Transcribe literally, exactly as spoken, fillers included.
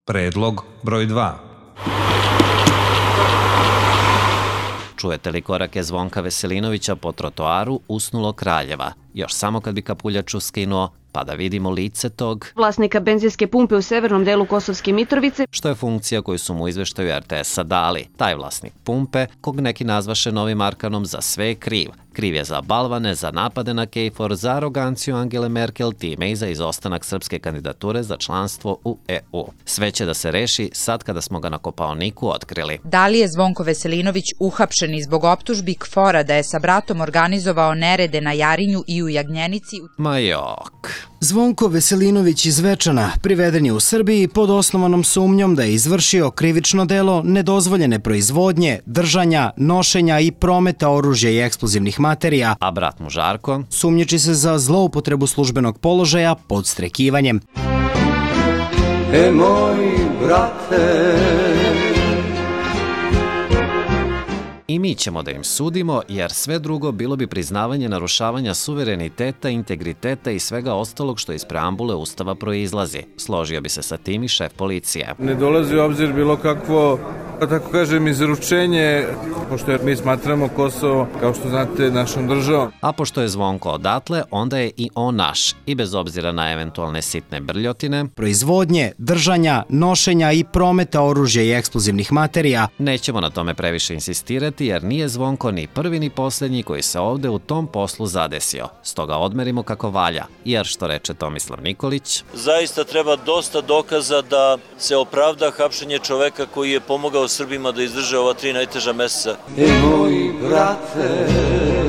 Predlog broj dva. Čujete li korake Zvonka Veselinovića po trotoaru usnulo Kraljeva? Još samo kad bi kapuljaču skinuo, pa da vidimo lice tog vlasnika benzinske pumpe u severnom delu Kosovske Mitrovice, što je funkcija koju su mu u izveštaju er te es-a dali. Taj vlasnik pumpe, kog neki nazvaše novim Arkanom, za sve je kriv. Kriv je za balvane, za napade na KFOR, za aroganciju Angele Merkel, time i za izostanak srpske kandidature za članstvo u e u. Sve će da se reši sad kada smo ga na Kopaoniku otkrili. Da li je Zvonko Veselinović uhapšen i zbog optužbi K F O R-a da je sa bratom organizovao nerede na Jarinju i u Jagnjenici? Ma jok. Zvonko Veselinović iz Zvečana priveden je u Srbiji pod osnovanom sumnjom da je izvršio krivično delo nedozvoljene proizvodnje, držanja, nošenja i prometa oružja i eksplozivnih materija, a brat mu Žarko sumnjiči se za zloupotrebu službenog položaja podstrekivanjem. E moj brate, i mi ćemo da im sudimo, jer sve drugo bilo bi priznavanje narušavanja suvereniteta, integriteta i svega ostalog što iz preambule Ustava proizlazi. Složio bi se sa tim i šef policije. Ne dolazi u obzir bilo kakvo, tako kažem, izručenje, pošto mi smatramo Kosovo, kao što znate, našom državom. A pošto je Zvonko odatle, onda je i on naš. I bez obzira na eventualne sitne brljotine, proizvodnje, držanja, nošenja i prometa oružja i eksplozivnih materija, nećemo na tome previše insistirati, jer nije Zvonko ni prvi ni posljednji koji se ovde u tom poslu zadesio. Stoga odmerimo kako valja, jer što reče Tomislav Nikolić, zaista treba dosta dokaza da se opravda hapšenje čoveka koji je pomogao Srbima da izdrže ova tri najteža meseca. e moj brate,